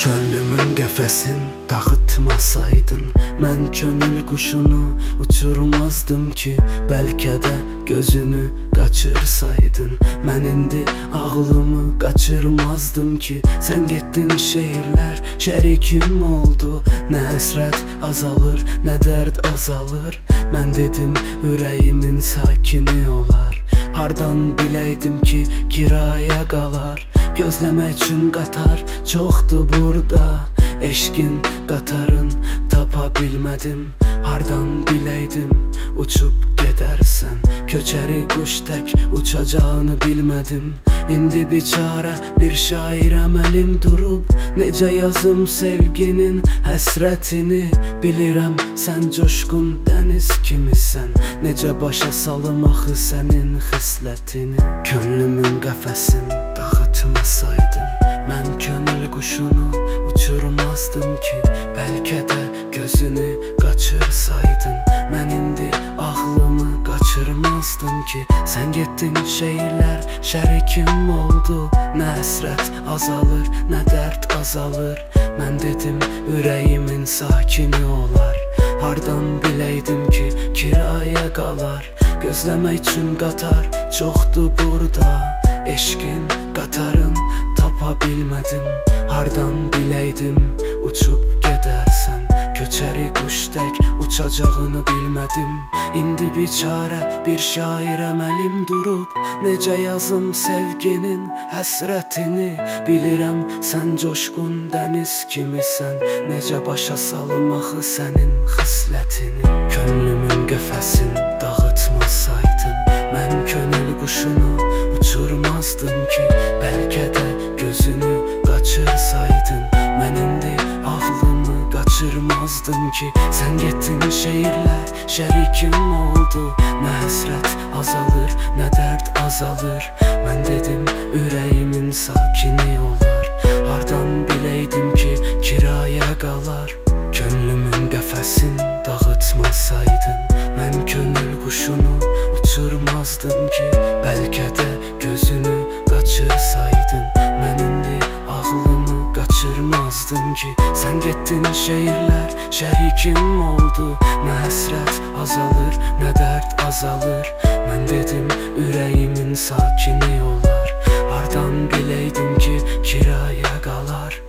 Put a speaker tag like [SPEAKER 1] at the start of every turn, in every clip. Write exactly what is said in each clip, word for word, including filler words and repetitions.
[SPEAKER 1] Könlümün qəfəsin dağıtmasaydın, mən könül quşunu uçurmazdım ki. Bəlkə də gözünü qaçırsaydın, mən indi ağlımı qaçırmazdım ki. Sən getdin şeirlər şərikim oldu, nə həsrət azalır, nə dərd azalır. Mən dedim ürəyimin sakini olar, hardan biləydim ki kiraya qalar. Gözləmək üçün qatar çoxdur burada, eşqin qatarın tapa bilmədim. Hardan biləydim uçub gedərsən, köçəri quş tək uçacağını bilmədim. İndi biçarə bir şairəm, əlim durub, necə yazım sevginin həsrətini. Bilirəm sən coşqun dəniz kimisən, necə başa salım axı sənin xislətini. Könlümün qəfəsin dağıtmasaydın, mən könül quşunu uçurmazdım ki. Bəlkə də gözünü qaçırsaydın, mən indi ağlımı qaçırmazdım ki. Sən getdin şeirlər şərikim oldu, nə həsrət azalır, nə dərd azalır. Mən dedim ürəyimin sakini olar, hardan biləydim ki kiraya qalar. Gözləmək üçün qatar çoxdur burada, eşqin qatarın tapa bilmədim. Hardan biləydim uçub gedərsən, köçəri quş tək uçacağını bilmədim. İndi biçarə bir şairəm, əlim durub, necə yazım sevginin həsrətini. Bilirəm sən coşqun dəniz kimisən, necə başa salım axı sənin xislətini. Könlümün qəfəsin dağıtmasaydın, mən könül quşunu uçurmazdım ki. Bəlkə də gözünü qaçırsaydın, mən indi ağlımı qaçırmazdım ki. Sən getdin şeirlər şərikim oldu, nə həsrət azalır, nə dərd azalır. Mən dedim ürəyimin sakini olar, hardan biləydim ki kiraya qalar. Könlümün qəfəsin dağıtmasaydın, mən könül quşunu uçurmazdım ki. Bəlkə də gözünü qaçırsaydın, mən indi ağlımı qaçırmazdım ki. Sən getdin şeirlər şərikim oldu, nə həsrət azalır, nə dərd azalır. Mən dedim ürəyimin sakini olar, hardan biləydim ki kiraya qalar.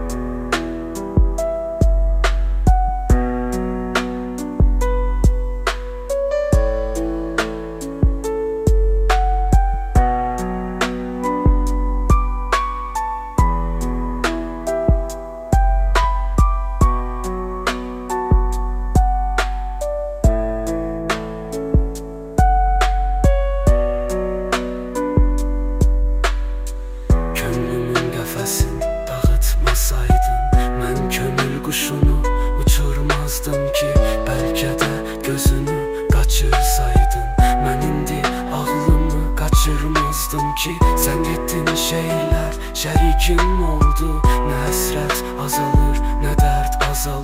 [SPEAKER 1] Quşunu uçurmazdım ki. Bəlkə də gözünü qaçırsaydın, mən indi ağlımı qaçırmazdım ki. Sən getdin şeirlər şərikim oldu, nə həsrət azalır,